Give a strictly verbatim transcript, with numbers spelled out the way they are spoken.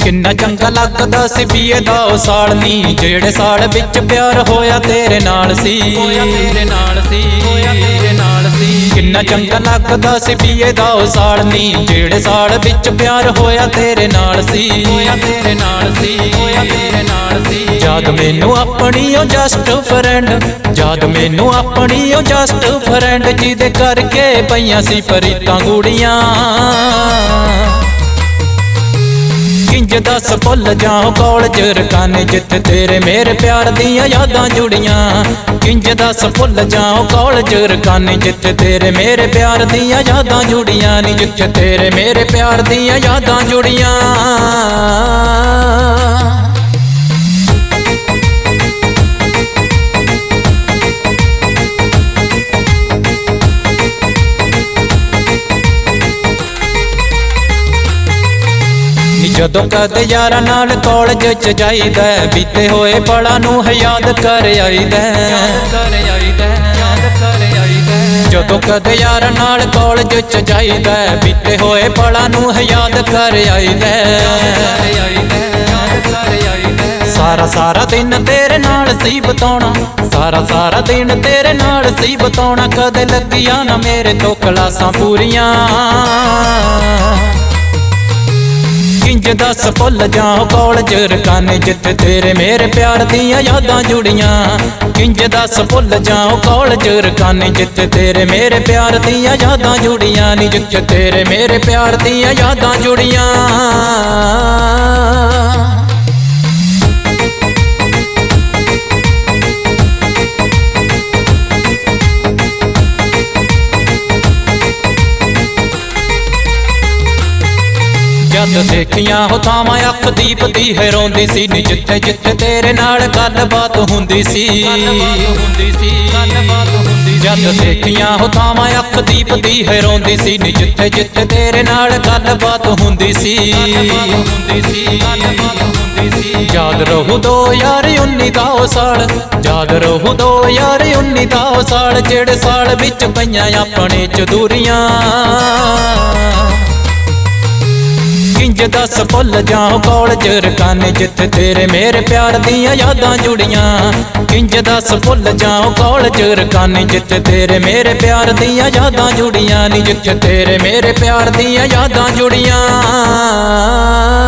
किन्ना चंगा लगदा सी बीए दा ओ साल नी जेड़े साल विच प्यार होया तेरे नाल सी तेरे नाल सी तेरे नाल सी किन्ना चंगा लगदा सी बीए दा ओ साल नी जेड़े साल विच प्यार होया तेरे नाल सी होया तेरे नाल सी होया तेरे नाल सी याद मैनू अपनी ओ जस्ट फ्रेंड याद मैनू अपनी ओ जस्ट फ्रेंड जिदे करके पईयां सी परीतां गुड़ियां किंज दस भुल जाओ कॉलेज रकाने जिथे तेरे मेरे प्यार दियां यादां जुड़ियां किंज दस भुल जाओ कॉलेज रकाने जिथे तेरे मेरे प्यार दियां यादां जुड़ियां नी जिथे तेरे मेरे प्यार दियां यादां जुड़ियां जदों कदे यारां नाल कॉलेज च जाईदा बीते होए पलां नूं याद कर आईदा जदों कदे यारां नाल कॉलेज च जाईदा बीते होए पलां नूं याद कर आईदा सारा सारा दिन तेरे नाल सी बिताउणा सारा सारा दिन तेरे नाल सी बिताउणा कदे लगिया ना मेरे तो क्लासां पूरियां किंज दस भुल जाओ कॉलेज रकाने जिथे तेरे मेरे प्यार दियां यादां जुड़ियां किंज दस भुल जाओ कॉलेज रकाने जिथे तेरे मेरे प्यार दियां यादां जुड़ियां नी जिथे तेरे मेरे प्यार दियां यादां जुड़ियां जद देखियां हो थावां अख दीपदी है रोंदी सी नी जिथे जिथे तेरे नाल गलबात हुंदी सी जद देखियां हो थावां अख दीपदी है रोंदी सी नी जिथे जिथे तेरे नाल गलबात हुंदी सी याद रहू दो यार उन्नी दा ओ साल याद रहू दो यार उन्नी दा ओ साल जेड़े साल विच पईयां अपने च दूरियां किंज दस भुल जाओ कॉलेज रकाने जिथे तेरे मेरे प्यार दियां यादां जुड़ियां किंज दस भुल जाओ कॉलेज रकाने जिथे तेरे मेरे प्यार दियां यादां जुड़ियां नी जिथे तेरे मेरे प्यार दियां यादां जुड़ियां।